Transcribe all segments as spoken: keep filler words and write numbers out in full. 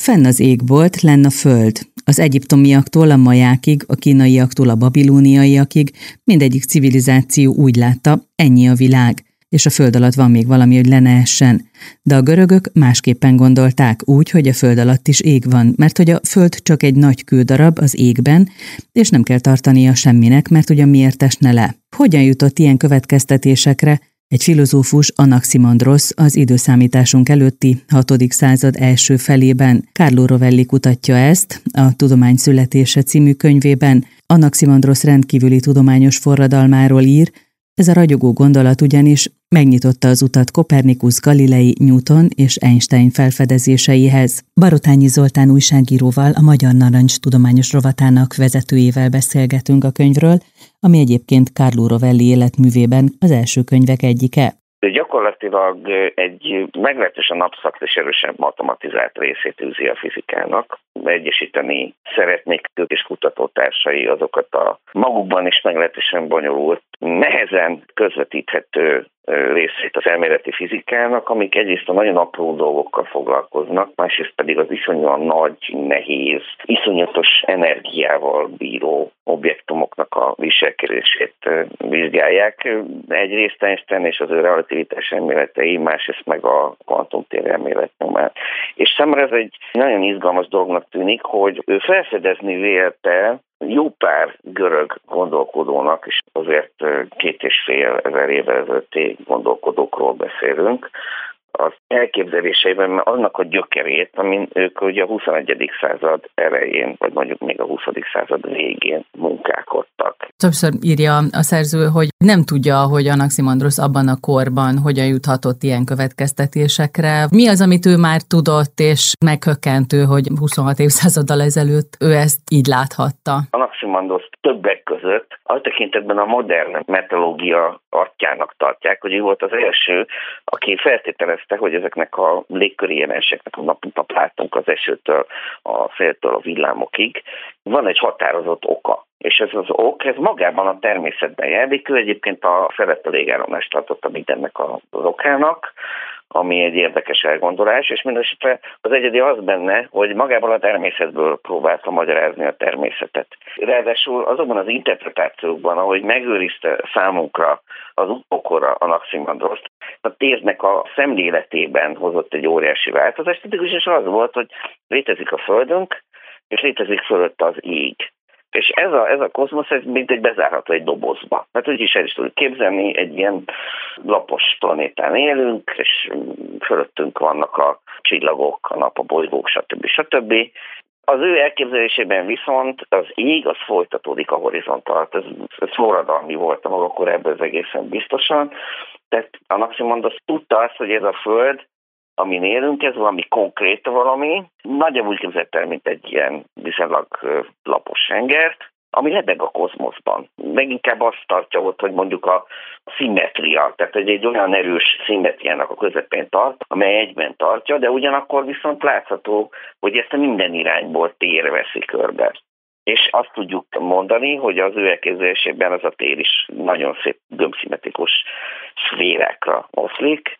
Fenn az égbolt, lenn a föld. Az egyiptomiaktól a majákig, a kínaiaktól a babilóniaiakig mindegyik civilizáció úgy látta, ennyi a világ, és a föld alatt van még valami, hogy le ne essen. De a görögök másképpen gondolták úgy, hogy a föld alatt is ég van, mert hogy a föld csak egy nagy kődarab az égben, és nem kell tartania semminek, mert ugyan miért esne le. Hogyan jutott ilyen következtetésekre? Egy filozófus, Anaximandrosz, az időszámításunk előtti hatodik század első felében. Carlo Rovelli kutatja ezt a Tudomány születése című könyvében. Anaximandrosz rendkívüli tudományos forradalmáról ír, ez a ragyogó gondolat ugyanis megnyitotta az utat Kopernikusz, Galilei, Newton és Einstein felfedezéseihez. Barotányi Zoltán újságíróval, a Magyar Narancs tudományos rovatának vezetőjével beszélgetünk a könyvről, ami egyébként Carlo Rovelli életművében az első könyvek egyike. Gyakorlatilag egy meglehetősen absztrakt és erősen matematizált részét űzi a fizikának. Egyesíteni szeretnék ők és kutatótársai azokat a magukban is meglehetősen bonyolult, nehezen közvetíthető részét az elméleti fizikának, amik egyrészt a nagyon apró dolgokkal foglalkoznak, másrészt pedig az iszonyúan nagy, nehéz, iszonyatos energiával bíró objektumoknak a viselkedését vizsgálják. Egyrészt Einstein és az ő relativitás elméletei, másrészt meg a kvantumtér elmélet nyomán. És számomra ez egy nagyon izgalmas dolognak tűnik, hogy ő felfedezni vélte jó pár görög gondolkodónak, és azért két és fél ezer évvel ezelőtti gondolkodókról beszélünk, az elképzeléseiben annak a gyökerét, amin ők ugye a huszonegyedik század elején, vagy mondjuk még a huszadik század végén munkálkodtak. Többször írja a szerző, hogy nem tudja, hogy Anaximandrosz abban a korban hogyan juthatott ilyen következtetésekre. Mi az, amit ő már tudott, és meghökkentő, hogy huszonhat évszázaddal ezelőtt ő ezt így láthatta? Anaximandrosz többek között a tekintetben a modern meteorológia atyjának tartják, hogy ő volt az első, aki feltételezte, hogy ezeknek a légköri jelenségeknek, a nap, nap látunk az esőtől, a széltől, a villámokig, van egy határozott oka. És ez az ok, ez magában a természetben jelenik. Ő egyébként a feletti légáramlást tartotta mindennek az okának, ami egy érdekes elgondolás, és mindesetre az egyedi az benne, hogy magában a természetből próbálta magyarázni a természetet. Ráadásul azokban az interpretációkban, ahogy megőrizte számunkra az utókora Anaximandroszt, a térnek a szemléletében hozott egy óriási változást, és az volt, hogy létezik a Földünk, és létezik fölött az ég. És ez a, ez a kozmosz, ez mint egy bezárható egy dobozba. Hát úgy is el is tudjuk képzelni, egy ilyen lapos planétán élünk, és fölöttünk vannak a csillagok, a nap, a bolygók, stb. stb. Az ő elképzelésében viszont az ég, az folytatódik a horizont alatt. Ez, ez forradalmi volt a maga korábban, ez egészen biztosan. Tehát Anaximandrosz tudta azt, hogy ez a Föld, amin élünk, ez valami konkrét valami, nagyjából úgy képzelt el, mint egy ilyen viszonylag lapos tengert, ami lebeg a kozmoszban. Meginkább azt tartja ott, hogy mondjuk a szimmetria, tehát egy, egy olyan erős szimmetriának a közepén tart, amely egyben tartja, de ugyanakkor viszont látható, hogy ezt a minden irányból tér veszi körbe. És azt tudjuk mondani, hogy az ő elképzelésében az a tér is nagyon szép gömbszimmetrikus szférákra oszlik,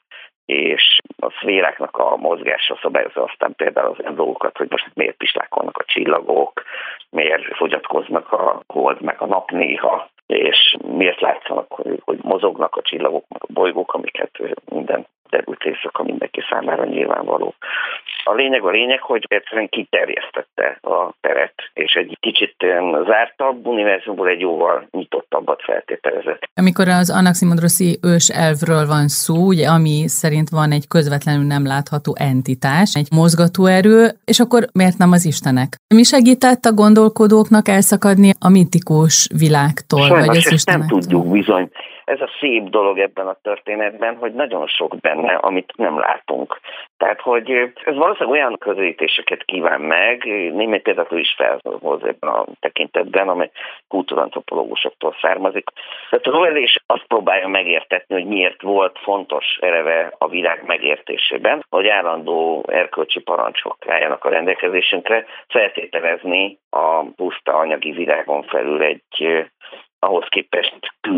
és a szféráknak a mozgása szabályozza aztán például az olyan dolgokat, hogy most miért pislákolnak a csillagok, miért fogyatkoznak a hold meg a nap néha, és miért látszanak, hogy, hogy mozognak a csillagok meg a bolygók, amiket minden derült éjszaka mindenki számára nyilvánvaló. A lényeg a lényeg, hogy egyszerűen kiterjesztette a teret, és egy kicsit zártabb univerzumból egy jóval nyitottabbat feltételezett. Amikor az Anaximandroszi ős elvről van szó, ugye, ami szerint van egy közvetlenül nem látható entitás, egy mozgatóerő, és akkor miért nem az istenek? Mi segített a gondolkodóknak elszakadni a mitikus világtól? Sajnos vagy az ezt nem istenektől? tudjuk bizony. Ez a szép dolog ebben a történetben, hogy nagyon sok benne, amit nem látunk. Tehát, hogy ez valószínűleg olyan közelítéseket kíván meg, némely például is felhoz ebben a tekintetben, amely kultúrantropológusoktól származik. Tehát a Rovelli is azt próbálja megértetni, hogy miért volt fontos eleve a világ megértésében, hogy állandó erkölcsi parancsok álljanak a rendelkezésünkre, feltételezni a puszta anyagi világon felül egy ahhoz képest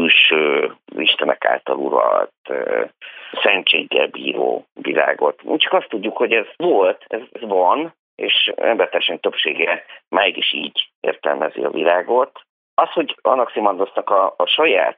külső istenek által uralt, szentséggel bíró világot. Csak azt tudjuk, hogy ez volt, ez van, és embertársaink többsége máig is így értelmezi a világot. Az, hogy Anaximandrosznak a, a saját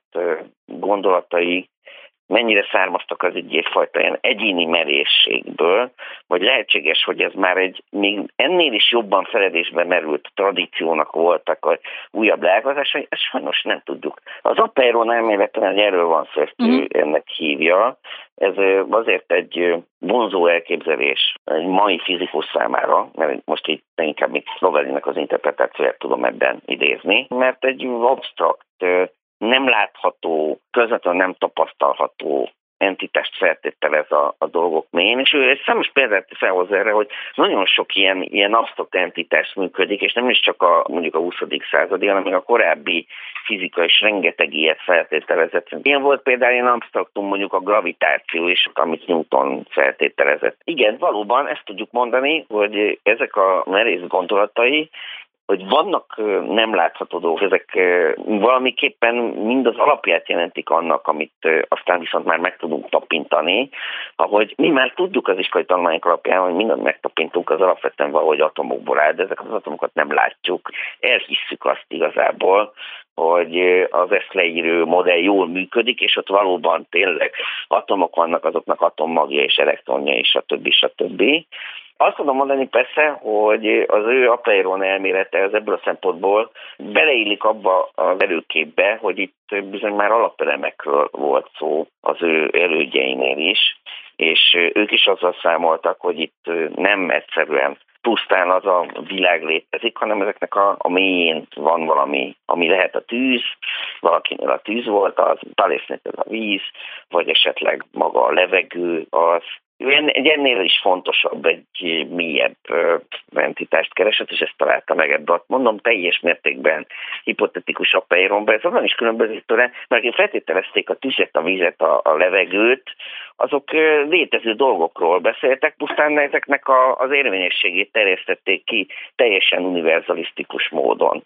gondolatai mennyire származtak az egy egyfajta ilyen egyéni merészségből, vagy lehetséges, hogy ez már egy még ennél is jobban feledésben merült tradíciónak voltak a újabb leágazásai, ezt sajnos nem tudjuk. Az Apeiron elméletileg erről van szó, ezt uh-huh. ennek hívja. Ez azért egy vonzó elképzelés egy mai fizikus számára, mert most itt inkább még Rovellinek az interpretációját tudom ebben idézni, mert egy absztrakt, nem látható, közvetlenül nem tapasztalható entitást feltételez a, a dolgok mélyén, és ő egy számos példát felhoz erre, hogy nagyon sok ilyen, ilyen absztrakt entitás működik, és nem is csak a, mondjuk a huszadik századi, hanem még a korábbi fizika is rengeteg ilyet feltételezett. Ilyen volt például ilyen absztraktum, mondjuk a gravitáció is, amit Newton feltételezett. Igen, valóban ezt tudjuk mondani, hogy ezek a merész gondolatai, hogy vannak nem látható dolgok, ezek valamiképpen mind az alapját jelentik annak, amit aztán viszont már meg tudunk tapintani, ahogy mi már tudjuk az iskolai tanulmányok alapján, hogy mindent megtapintunk, az alapvetően valahogy atomokból áll, de ezeket az atomokat nem látjuk. Elhisszük azt igazából, hogy az ezt leírő modell jól működik, és ott valóban tényleg atomok vannak, azoknak atommagja és elektronja és stb. stb. Azt tudom mondani persze, hogy az ő Apeiron elmélete az ebből a szempontból beleillik abba az előképbe, hogy itt bizony már alapelemekről volt szó az ő elődjeinél is, és ők is azzal számoltak, hogy itt nem egyszerűen pusztán az a világ létezik, hanem ezeknek a, a mélyén van valami, ami lehet a tűz, valakinél a tűz volt az, Thalésnél ez a víz, vagy esetleg maga a levegő az. Egy ennél is fontosabb, egy mélyebb entitást keresett, és ezt találta meg ebbe. Mondom, teljes mértékben hipotetikus Apeironban. Ez azon is különbözik tőle, mert akik feltételezték a tüzet, a vizet, a, a levegőt, azok létező dolgokról beszéltek, pusztán ezeknek a, az érvényességét terjesztették ki teljesen univerzalisztikus módon.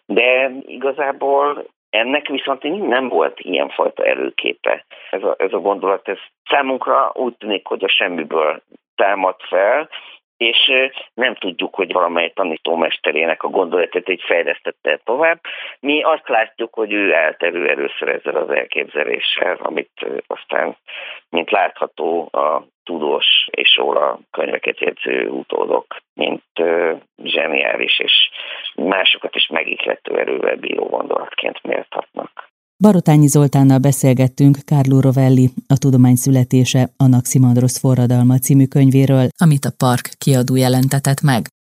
De igazából ennek viszont nem volt ilyenfajta előképe. Ez a, ez a gondolat, ez számunkra úgy tűnik, hogy a semmiből támad fel, és nem tudjuk, hogy valamely tanítómesterének a gondolatot így fejlesztette tovább. Mi azt látjuk, hogy ő állt elő először ezzel az elképzeléssel, amit aztán, mint látható, a tudós és róla könyveket jegyző utódok, mint zseniális és másokat is megihlető erővel bíró gondolatként méltatnak. Barotányi Zoltánnal beszélgettünk Carlo Rovelli A tudomány születése, Anaximandrosz forradalma című könyvéről, amit a Park kiadó jelentetett meg.